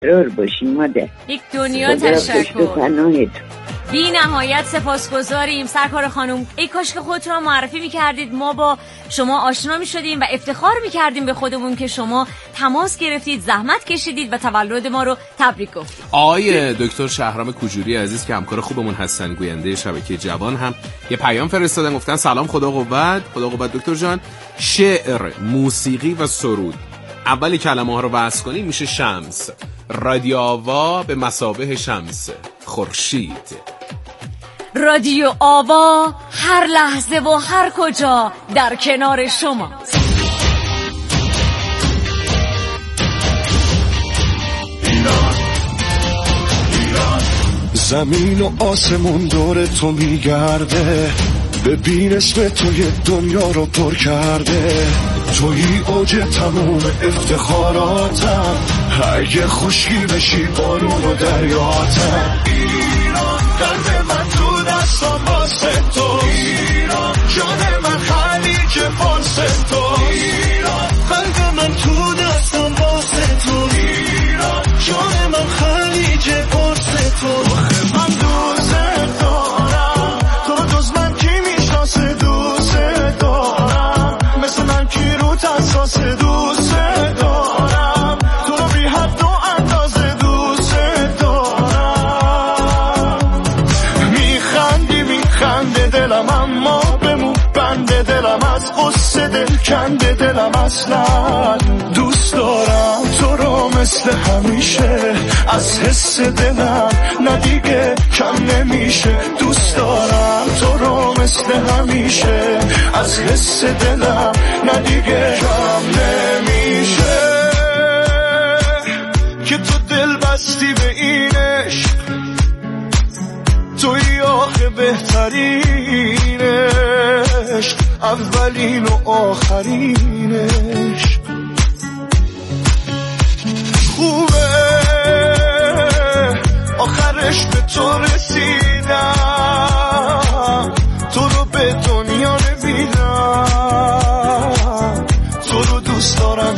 برار باشیم مادر. یک دنیا تشکر. بی نهایت سپاسگزاریم سرکار خانم. ای کاش که خودتون رو معرفی میکردید، ما با شما آشنا میشدیم و افتخار میکردیم به خودمون که شما تماس گرفتید، زحمت کشیدید و تولد ما رو تبریک گفتید. آقای دکتر شهرام کوجوری عزیز که همکار خوبمون هستن، گوینده شبکه جوان، هم یه پیام فرستادن، گفتن سلام، خدا قوت. خدا قوت دکتر جان. شعر، موسیقی و سرود اولی کلمه ها رو وصل کنیم میشه شمس. رادیو آوا به مثابه شمس خورشید. رادیو آوا هر لحظه و هر کجا در کنار شما. زمین و آسمون دور تو میگرده، ببین اسم تو یه دنیا رو پر کرده. توی اوج تموم افتخاراتم، اگه خشکی بشی بارون و دریاتم. ایران قلب من تو دستم واسه تو، ایران جان من خلیج فارس تو، ایران قلب من تو دستم واسه تو، ایران جان من خلیج فارس تو. من دوست دارم تو، جز من کی میشناسه دوست دارم، مثل من کی رو تساس دوست دارم، تو رو بی حد و اندازه دوست دارم. میخنده دلم اما بمون بنده دلم، از قصه دل کنده دلم اصلا. دوست دارم تو رو مثل همیشه، از حس دلم ندیگه کم نمیشه. دوست دارم تو رو مثل همیشه، از حس دلم ندیگه کم نمیشه. که تو دل بستی به این عشق، توی آخه بهترین عشق، اولین و آخرین عشق. خوبه آخرش به تو رسیدم، تو رو به دنیا نمیدم، تو رو دوست دارم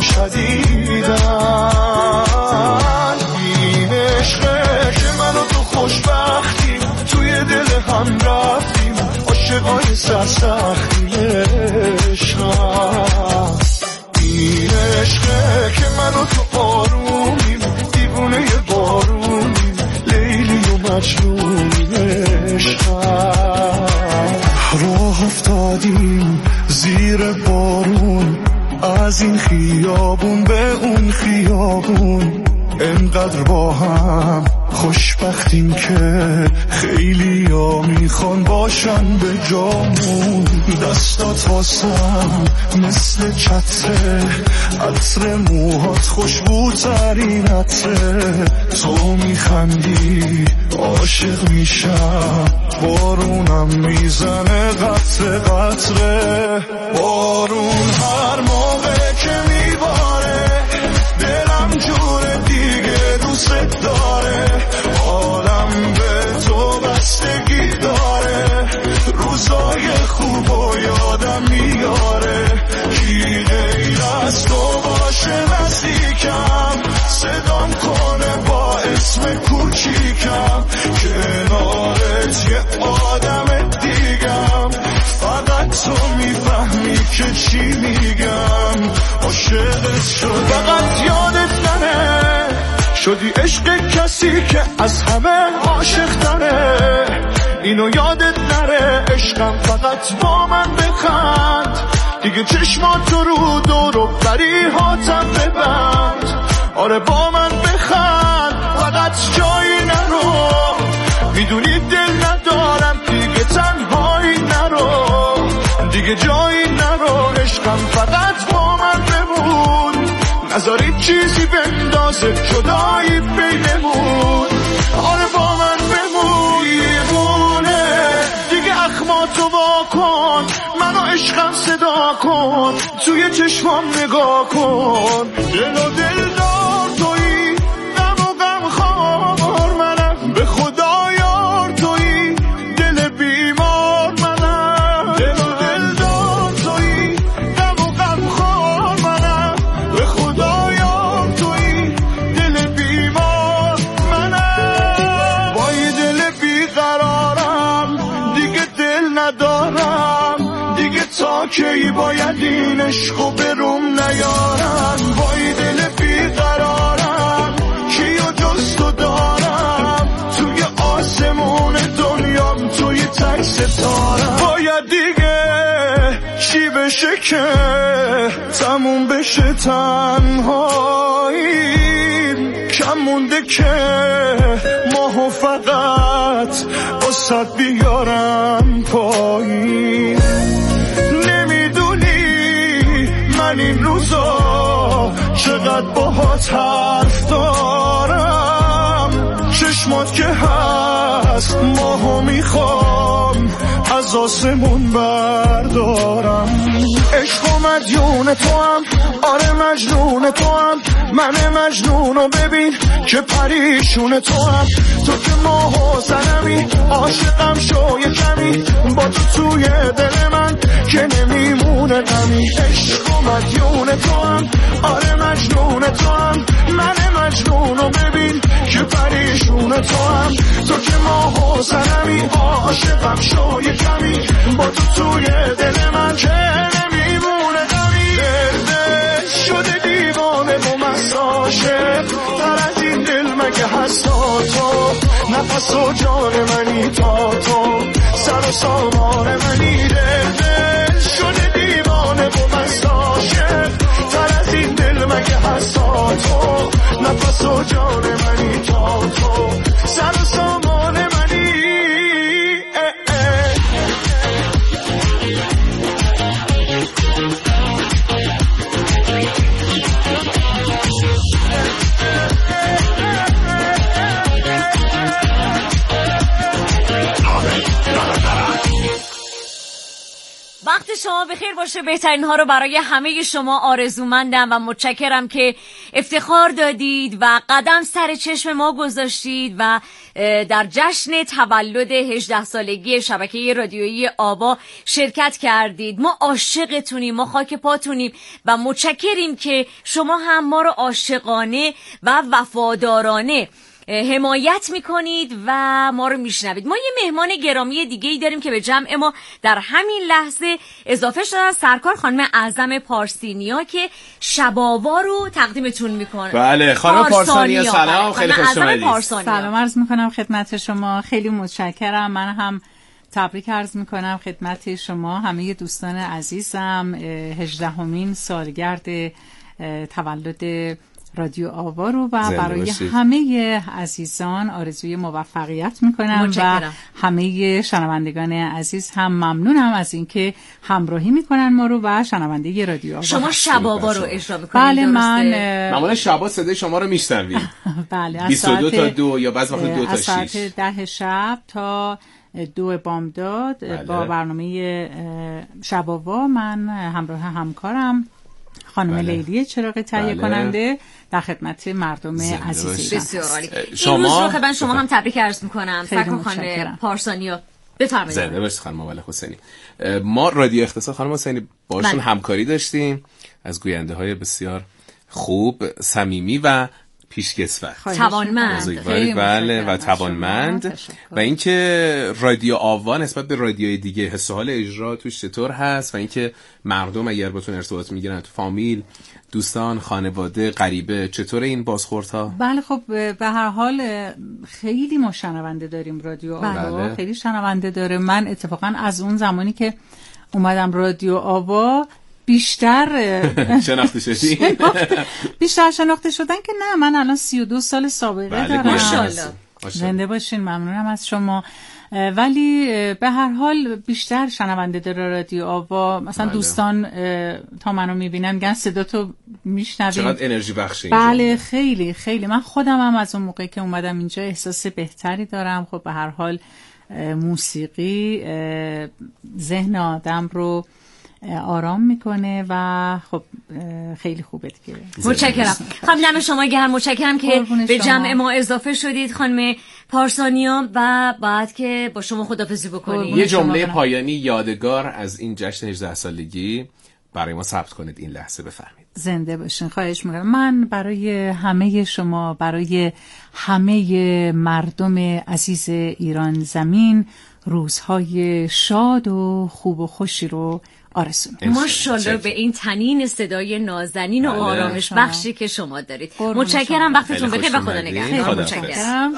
شدیدم. این عشقه که من و تو خوشبختیم، توی دل هم رفتیم، عاشقای سرسختیم عشقم. این عشقه که من و تو آرومیم، دیوونه بارونیم، لیلی و مجنونیم عشقم. راه افتادیم زیر بارون، از این خیابون به اون خیابون، انقدر با هم خوشبختیم که خیلی ها میخوان باشن به جامون. دستات واسم مثل چتره، عطر موهات خوشبوترین عطره. تو میخندی عاشق میشم، بارونم میزنه قطره قطره. بارون هر موقع که میباره، دلم جوره دیگه دوست داره. عالم به تو بستگی داره، روزای خوب و یادم میاره. کی غیر از تو باشه نزدیکم، صدام کنه با اسم کوچیکم. کنارت یه آدم دیگم، فقط تو میفهمی که چی میگم. عاشقت شد فقط یادت نره، شدی عشق کسی که از همه عاشق تره. اینو یادت نره، عشقم فقط با من بخند، دیگه چشماتو رو دور و بریهاتم ببند. آره با من بخند، فقط جایی نرو، میدونی دل ندارم دیگه، تنهایی نرو، دیگه جایی نرو. عشقم فقط با من بمون، نذاری چیزی بندازه جدایی بینمون. آره با من بمون، دیوونه دیگه اخماتو واکن، منو عشقم صدا کن، توی چشمام نگاه کن. دل و دل دار تویی، غم و غم خوار منم، به خدا یار تویی، دل بیمار منم. دل و دل دار تویی، غم و غم خوار منم، به خدا یار تویی، دل بیمار کی باید این عشقو بروم نیارم، وای دل بیقرارم کیو جز تو دارم، توی آسمون دنیام توی تک ستارم. باید دیگه چی بشه که تموم بشه تنهاییم، کم مونده که ماهو فقط واسه بیارم پایین. نمیدونی من این روزا چقدر باهات حرف دارم، چشمات که هست ماهو میخوام از آسمون بردارم. عشق و مدیون تو هم، آره مجنون تو هم، من مجنونو ببین که پریشون تو هم. تو که ماه و سنمی عاشقم شو یه کمی، با تو توی دل من که نمیمونه غمی. عشق و مدیون تو هم، آره مجنون تو هم، من مجنونو ببین که پریشون تو هم. تو که ماه و سنمی عاشقم شو یه کمی، با تو توی دل من که نمیمونه غمی. دل شده دیوانه و مساشه تر از این دل مگه هستا تو، نفس و جان منی تا تو، سر و سامان منی. دل شده دیوانه و مساشه تر از این دل مگه هستا تو، نفس و جان منی تا تو، سر و سامان منی. وقت شما بخیر باشه. بهترین ها رو برای همه شما آرزومندم و متشکرم که افتخار دادید و قدم سر چشم ما گذاشتید و در جشن تولد 18 سالگی شبکه رادیویی آوا شرکت کردید. ما عاشقتونیم، ما خاک پاتونیم و متشکریم که شما هم ما رو عاشقانه و وفادارانه حمایت میکنید و ما رو میشنوید. ما یه مهمان گرامی دیگه ای داریم که به جمع ما در همین لحظه اضافه شدن، سرکار خانم اعظم پارسینیا که شباوا رو تقدیمتون میکنه. بله خانم پارسانیا سلام، خیلی خوش اومدید. سلام عرض میکنم خدمت شما، خیلی متشکرم. من هم تبریک عرض میکنم خدمت شما همه دوستان عزیزم 18مین سالگرد تولد رادیو آوا رو و برای همه عزیزان آرزوی موفقیت میکنم و همه شنوندگان عزیز هم ممنونم از اینکه همراهی میکنن ما رو و شنونده رادیو آوا. شما شبابا رو اجرا میکنید؟ بله معمولا شبا صدای شما رو میشنویم. بله 22 تا 2 یا بعضی وقت 2 تا 6 از ساعت 10 شب تا 2 بامداد. بله. با برنامه شباوا من همراه همکارم خانم لیلی چراغ تهیه کننده در خدمت مردم عزیزی. بسیار عالی. شما خدمت شما هم تبریک عرض میکنم. سرکار خانم پارسانیا بفرمایید. زنده باشید خانم مولا حسینی. ما رادیو اقتصاد خانم حسینی باشون همکاری داشتیم از گوینده های بسیار خوب، صمیمی و پیشکسوت، توانمند. بله و توانمند. و اینکه رادیو آوا نسبت به رادیوی دیگه حس و حال اجرا توش چطور هست و اینکه مردم اگر باتون ارتباط میگیرن، فامیل، دوستان، خانواده، غریبه، چطور این بازخوردها؟ بله خب به هر حال خیلی ما شنونده داریم رادیو آوا. خیلی شنونده داره. من اتفاقا از اون زمانی که اومدم رادیو آوا بیشتر شناخته شدی؟ بیشتر شناخته شدن که نه، من الان 32 سال سابقه دارم. ماشاءالله. زنده باشین، ممنونم از شما. ولی به هر حال بیشتر شنونده داره رادیو آوا. مثلا دوستان تا منو میبینن میگن صدا تو میشنویم، چقدر انرژی بخشه. بله خیلی خیلی. من خودم هم از اون موقعی که اومدم اینجا احساس بهتری دارم. خب به هر حال موسیقی ذهن آدم رو آرام میکنه و خب خیلی خوبه دیگه. متشکرم. خانم شما گرم متشکرم که به جمع ما اضافه شدید خانم پارسانیا و بعد که با شما خداحافظی بکنید. یه جمله پایانی یادگار از این جشن 18 سالگی برای ما ثبت کنید این لحظه، بفرمایید. زنده باشین. خواهش میکنم. من برای همه شما، برای همه مردم عزیز ایران زمین روزهای شاد و خوب و خوشی رو آرزو. ماشاءالله به این تنین صدای نازنین و آرامش بخشی که شما دارید. متشکرم، وقتتون بخیر و خدا نگهدار. متشکرم.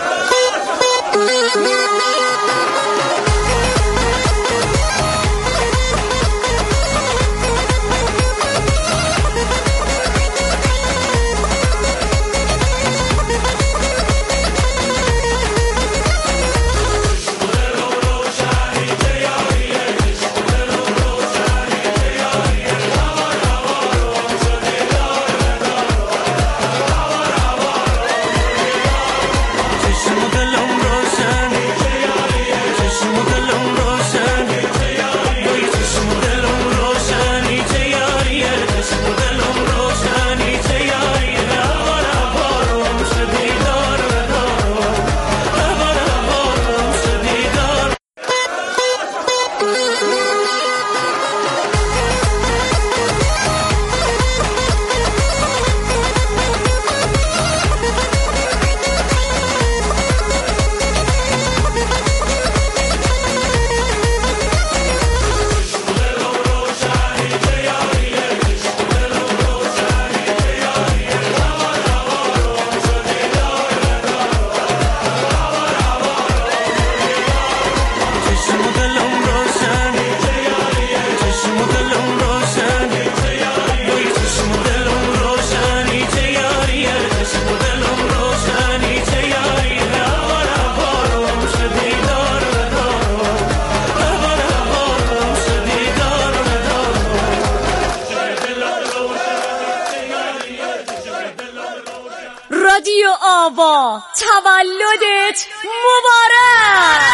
رادیو آوا تولدت مبارک.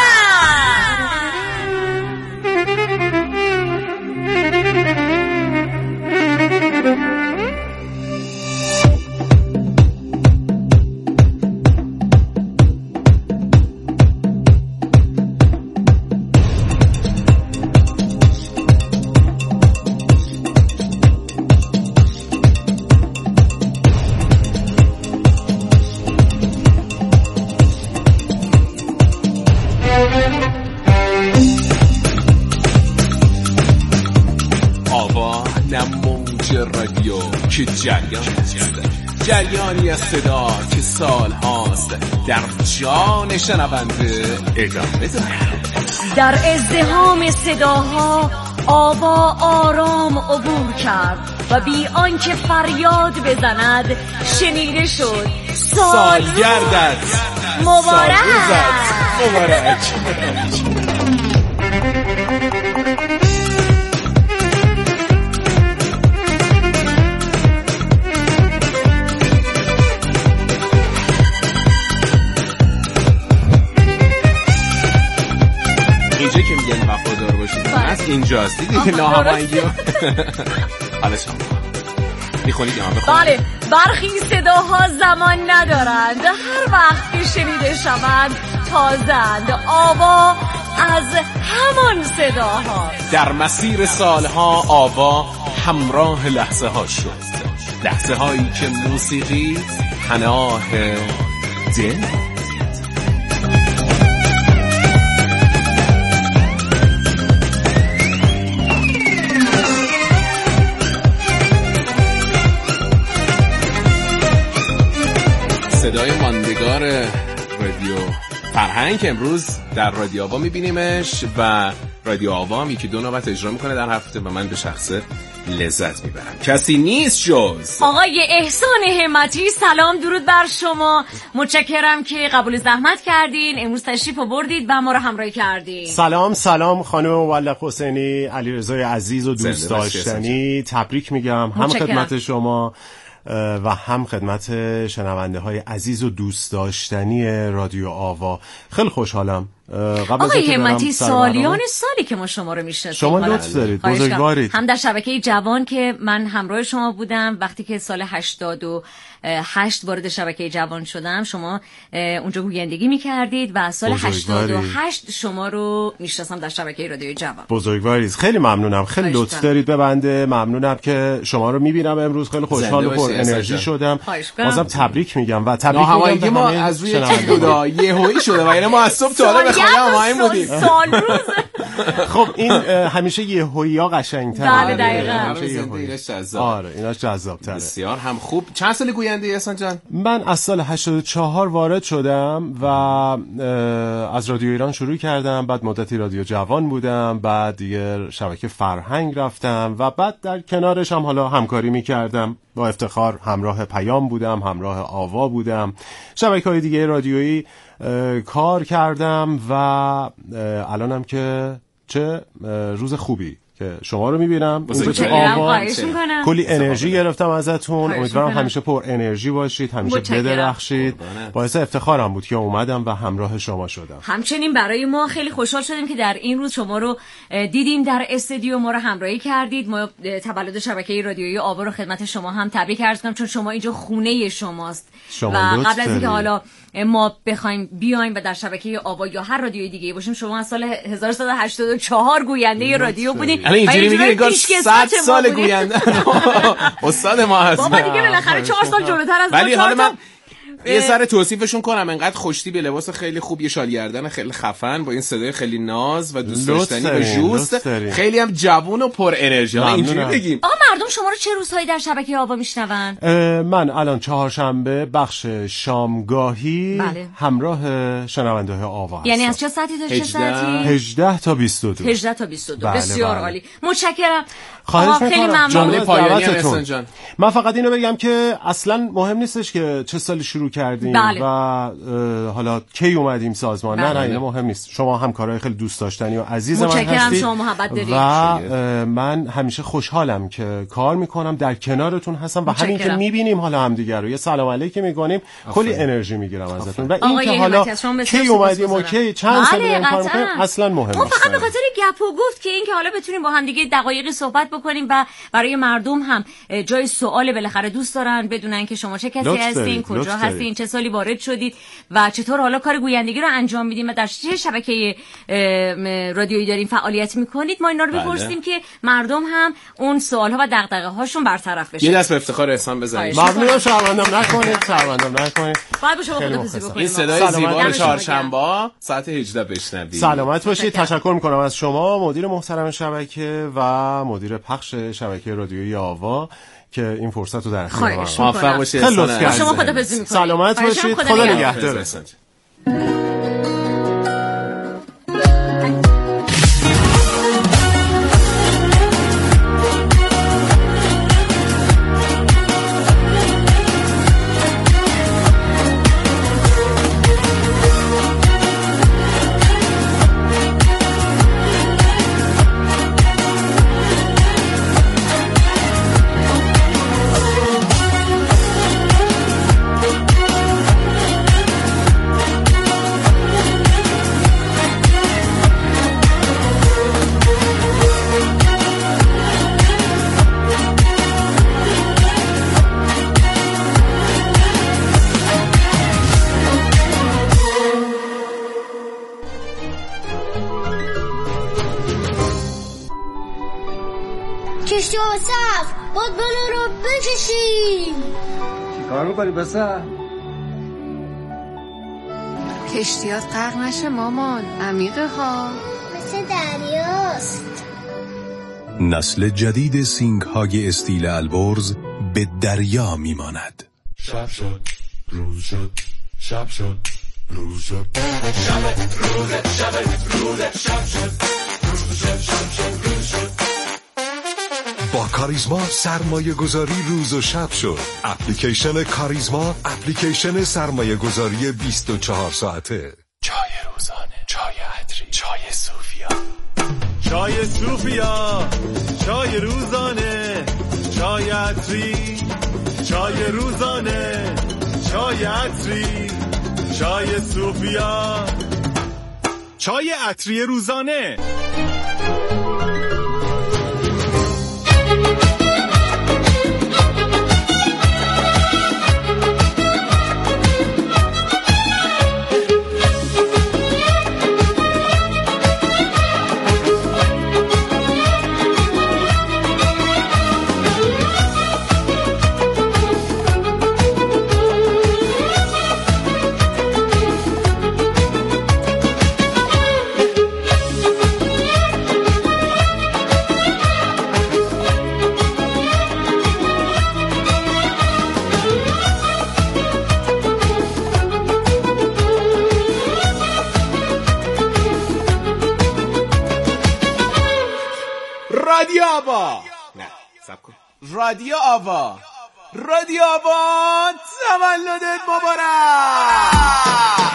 که جریانی از صدا که سال هاست در جان شنونده ادامه دارد. در ازدحام صداها آوا آرام عبور کرد و بی آنکه فریاد بزند شنیده شد. سالگردت مبارک. اینجا که میگن وفادار باشید از اینجاست دیدی که ناهماهنگی حالا شما میخونید یا من بخونم؟ بله، برخی صداها زمان ندارند، هر وقت که شنیده شوند تازند. آوا از همان صداها در مسیر سالها آوا همراه لحظه ها شد، لحظه هایی که موسیقی پناه دل. صدای ماندگار رادیو فرهنگ که امروز در رادیو آوا میبینیمش و رادیو آوا هم یکی دو نوبت اجرا میکنه در هفته و من به شخصه لذت میبرم. کسی نیست جز آقای احسان همتی. سلام، درود بر شما. متشکرم که قبول زحمت کردین، امروز تشریف بردید و ما رو همراهی کردین. سلام خانم مولق حسینی، علیرضای عزیز و دوست داشتنی، تبریک میگم هم خدمت شما و هم خدمت شنونده های عزیز و دوست داشتنی رادیو آوا. خیلی خوشحالم. آقای همتی، سالیان سالی که ما شما رو میشناسیم. شما لطف دارید، بزرگوارید. هم در شبکه جوان که من همراه شما بودم وقتی که سال 88 وارد شبکه جوان شدم، شما اونجا گویندگی میکردید و سال 88 شما رو میشناسم در شبکه رادیو جوان. بزرگوارید، خیلی ممنونم، خیلی لطف دارید به بنده. ممنونم که شما رو میبینم امروز، خیلی خوشحال و پر انرژی شدم. بازم تبریک میگم و تبریک میگم ما از روی چیزا یهویی شده و یعنی ما از صبح تا حالا سال روز. خب این همیشه یهویی قشنگ‌تره. بله دقیقاً. آره ایناش جذاب‌تره. بسیار هم خوب. چند سال گوینده ای احسان جان؟ من از سال 84 وارد شدم و از رادیو ایران شروع کردم، بعد مدتی رادیو جوان بودم، بعد دیگه شبکه فرهنگ رفتم و بعد در کنارش هم حالا همکاری می‌کردم. با افتخار همراه پیام بودم، همراه آوا بودم، شبکه‌های دیگه رادیویی کار کردم و الانم که چه روز خوبی که شما رو میبینم تو آوا. کلی انرژی گرفتم ازتون. امیدوارم همیشه پر انرژی باشید، همیشه بدرخشید. باعث افتخارم بود که اومدم و همراه شما شدم. همچنین برای ما خیلی خوشحال شدیم که در این روز شما رو دیدیم در استودیو، ما رو همراهی کردید. ما تولد شبکه رادیویی آوا رو خدمت شما هم تبریک عرض کنم، چون شما اینجا خونه شماست و قبل از اینکه حالا ما بخوایم بیایم و در شبکه آوا یا هر رادیوی دیگه باشیم، شما از سال 1184 گوینده رادیو بودین. اینجوری میگه انگار 100 سال گوینده استاد ما هست. بابا دیگه بالاخره 4 سال جلوتر از ما. ولی حالا من یه سر توصیفشون کنم، انقدر خوشتی به لباس خیلی خوب، یه شال گردن خیلی خفن با این صدای خیلی ناز و دوست داشتنی و ژوست، خیلی هم جوون و پر انرژی. اینجوری بگیم آقا مردم شما رو چه روزهایی در شبکه آوا میشنون؟ من الان چهارشنبه بخش شامگاهی همراه شنونده های آوا. یعنی از چه ساعتی تا چه ساعتی؟ 18 تا 22. 18 تا 22. بسیار عالی. متشکرم. خیلی ممنون. پایانی جان. من فقط اینو بگم که اصلا مهم نیستش که چه سالی شروع کردیم و حالا کی اومدیم سازمان. نه اینو مهم نیست. شما همکارای خیلی دوست داشتنی و عزیز من هستید. شما محبت دارید. و من همیشه خوشحالم که کار میکنم، در کنارتون هستم و همین که میبینیم حالا همدیگه رو یه سلام علیکی میکنیم، کلی انرژی میگیرم ازتون. و این که حالا کی اومدیم و کی چند سال این کار میکنیم اصلا مهم نیست. ما فقط به خاطر گپ و گفت که این که حالا بتونیم با همدیگه دقایقی صحبت بکنیم و برای مردم هم جای سوال بالاخره دوست دارن بدونن که شما چه کسی هستین، کجا هستین، چه سالی وارد شدید و چطور حالا کار گویندگی رو انجام میدین و در چه شبکه رادیویی دارین فعالیت میکنید. ما اینا رو بپرسیم که مردم هم اون سوال‌ها و دغدغه هاشون برطرف بشه. یه دست به افتخار احسان بزنید. ممنونم. شرمندم نکنید. باید به شما خداحافظی بکنیم. این صدای زیبا چهارشنبه ساعت 18 بشنوید. سلامت باشید. تشکر میکنم از شما مدیر محترم شبکه و مدیر پخش شبکه رادیویی آوا که این فرصت رو در اختیار ما. موفق باشید. خیلی لطف کردید. شما خداحافظی میکنید. سلامت باشید. خدا نگهدار. کشتی و صف باید بلا رو بکشیم. چی کار میکنی بسه؟ کشتیات غرق نشه مامان، عمیقه ها، مثل دریاست. نسل جدید سینگ های استیل البرز به دریا میماند. شب شد روز شد، شب شد روز شد، شب روز شب روز شب شد، روز شد شب شد روز شد. با کاریزما سرمایه گذاری روز و شب شد. اپلیکیشن کاریزما، اپلیکیشن سرمایه گذاری 24 ساعته. چای روزانه، چای عطری، چای صوفیا، چای صوفیا، چای روزانه، چای عطری، چای روزانه، چای عطری، چای صوفیا، چای عطری روزانه. رادیو آوا. نه سب کن. رادیو آوا. رادیو آوا تولدت مبارک.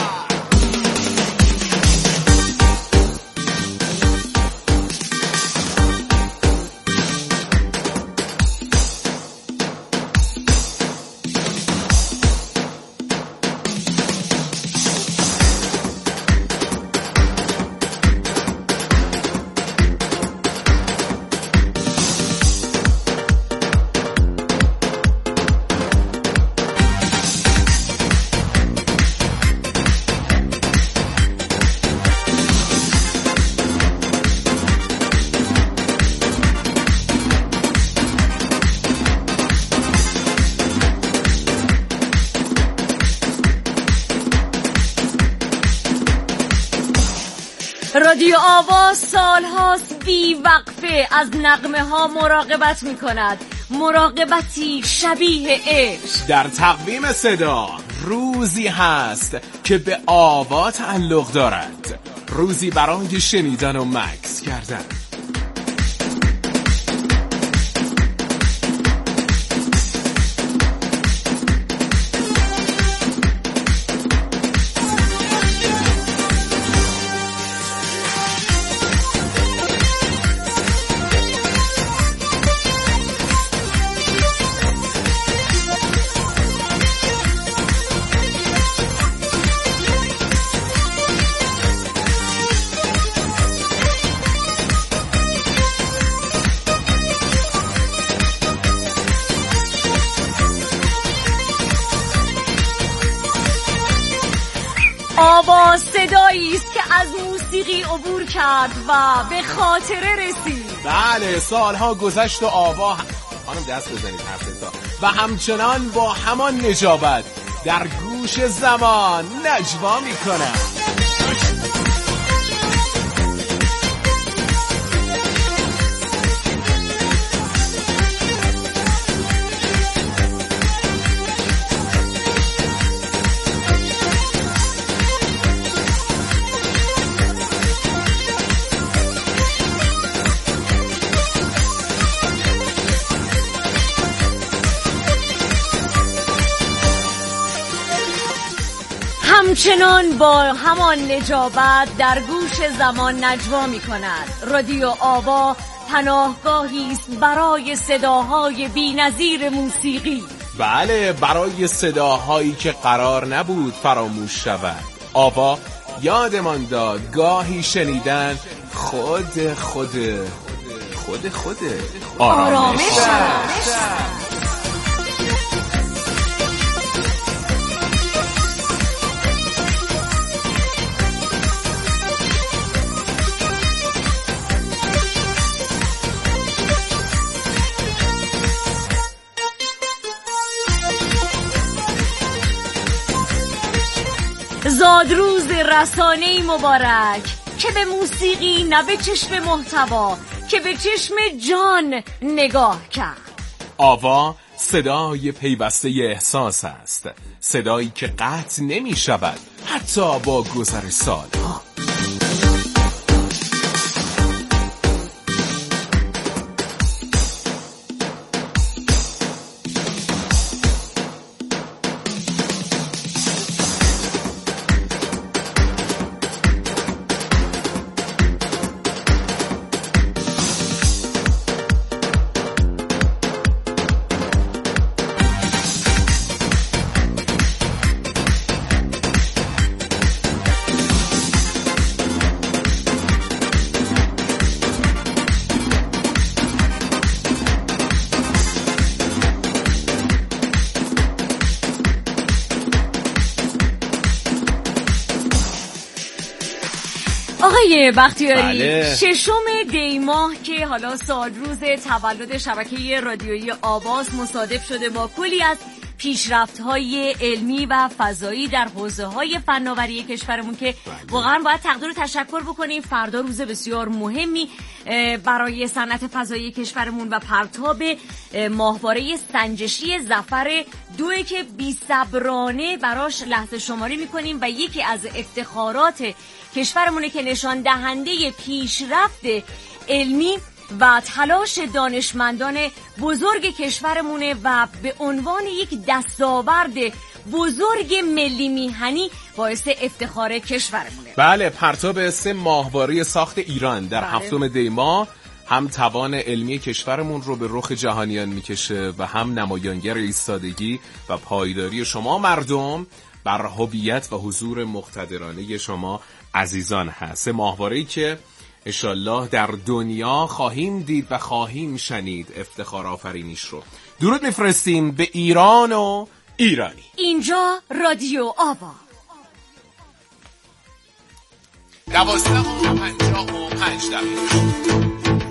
رادیو آوا سالهاست بی وقفه از نغمه ها مراقبت می کند. مراقبتی شبیه عشق. در تقویم صدا روزی هست که به آوا تعلق دارد، روزی برای شنیدن و مکث کردن. آوا صدایی است که از موسیقی عبور کرد و به خاطره رسید. بله سالها گذشت و آوا خانم دست بزنید حرفتا و همچنان با همان نجابت در گوش زمان نجوا میکنه. همچنان با همان نجابت در گوش زمان نجوا می کند. رادیو آوا پناهگاهی است برای صداهای بی‌نظیر موسیقی. بله برای صداهایی که قرار نبود فراموش شود. آوا یادمان داد گاهی شنیدن خود آرامش. زادروز رسانه‌ای مبارک که به موسیقی نه به چشم محتوا که به چشم جان نگاه کرد. آوا صدای پیوسته احساس است، صدایی که قطع نمی شود حتی با گذر سالها. آقای بختیاری ششم دی ماه که حالا سالروز تولد شبکه رادیویی آواز مصادف شده با کلی از پیشرفت‌های علمی و فضایی در حوزه‌های فناوری کشورمون که واقعا باید تقدیر و تشکر بکنیم. فردا روز بسیار مهمی برای صنعت فضایی کشورمون و پرتاب ماهواره سنجشی ظفر 2 که بی‌صبرانه براش لحظه شماری می‌کنیم و یکی از افتخارات کشورمونه که نشان دهنده پیشرفت علمی و تلاش دانشمندان بزرگ کشورمونه و به عنوان یک دستاورد بزرگ ملی میهنی باعث افتخار کشورمونه. بله، پرتاب 3 ماهواره ساخت ایران در 7 دی ماه هم توان علمی کشورمون رو به رخ جهانیان میکشه و هم نمایانگر ایستادگی و پایداری شما مردم بر هویت و حضور مقتدرانه شما عزیزان هست. 3 ماهواره‌ای که انشالله در دنیا خواهیم دید و خواهیم شنید افتخار آفرینیش رو. درود میفرستیم به ایران و ایرانی. اینجا رادیو آوا. 12:55.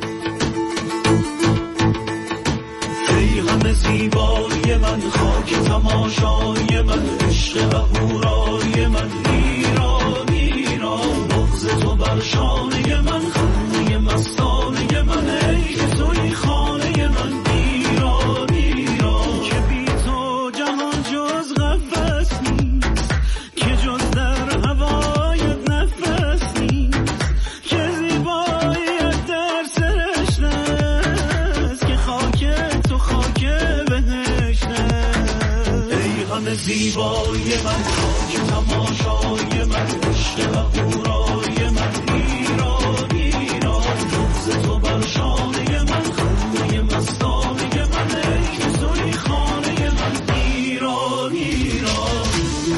ای همه زیبایی من، خاک تماشای من، عشق و هورای من، ایران ایران، بغض تو بر شانه من، خانه مستانه من، ای که توی خانه من، ایران ایران، که بی تو جهان جز قفس نیست، که جز در هوایت نفس نیست، که زیباییت در سرشت است، که خاک تو خاک بهشت. ای همه زیبایی من، خاک تماشای من، عشق و هورای من، ایران ایران، بغض تو بر شانه من، خانه مستانه من، ای که توی خانه من، ایران ایران.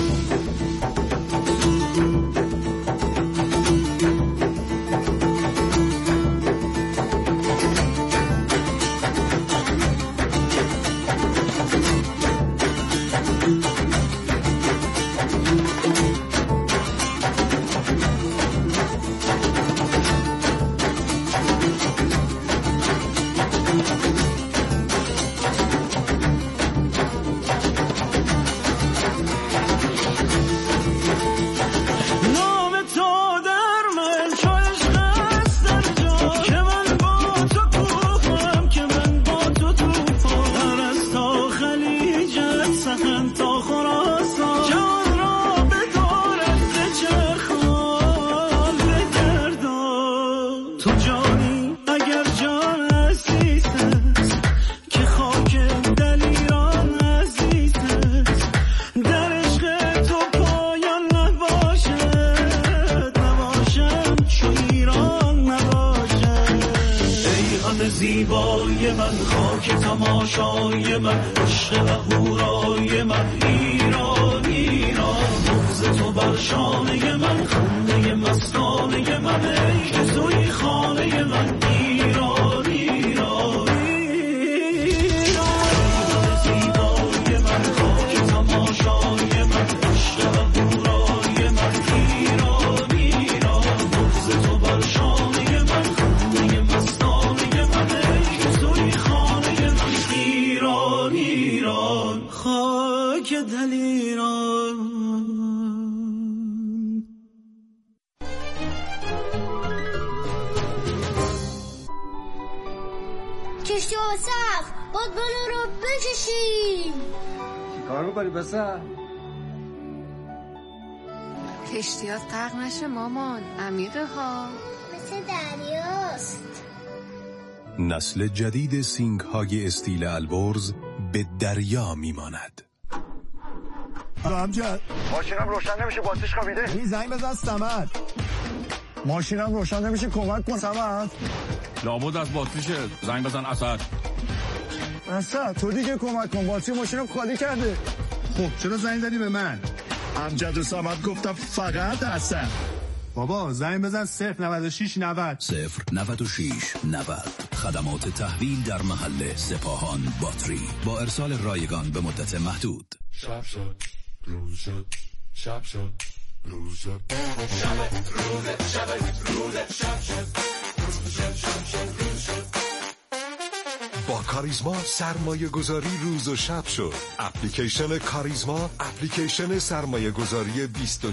زیبایی من، خاک تماشای من، عشق و هورای من، ایران ایران، بغض تو بر شانه من، خانه مستانه من، ای که توی خانه من، ایران ایران ایران. زیبایی من، خاک تماشای من، عشق و هورای من، ایران ایران، بغض تو بر شانه من، خانه مستانه من، ای که توی خانه من، ایران ایران، خاک دل ایران. کشتی و سقف باید بالا رو بکشیم. چی کار میکنی پسر؟ کشتیات غرق نشه مامان، عمیقه ها، مثل دریاست. نسل جدید سینگ های استیل البرز به دریا میماند. امجد ماشینم روشن نمیشه، باتریش خوابیده. این زنگ بزن سمد. ماشینم روشن نمیشه، کمک کن سمد. لابد از باتریشه، زنگ بزن اسد. اسد تو دیگه کمک کن، باتری ماشینم خالی کرده. خب چرا زنگ زدی به من؟ امجد و سمد گفتم فقط اسد. بابا زنگ بزن 096 90 096 90. خدمات تحویل در محل سپاهان باتری با ارسال رایگان به مدت محدود. شب شد روز شد، شب شد روز شد، شب روز شب روز شب شد، روز شد شب شد روز شد. با کاریزما سرمایه گذاری روز و شب شد. اپلیکیشن کاریزما، اپلیکیشن سرمایه گذاری 24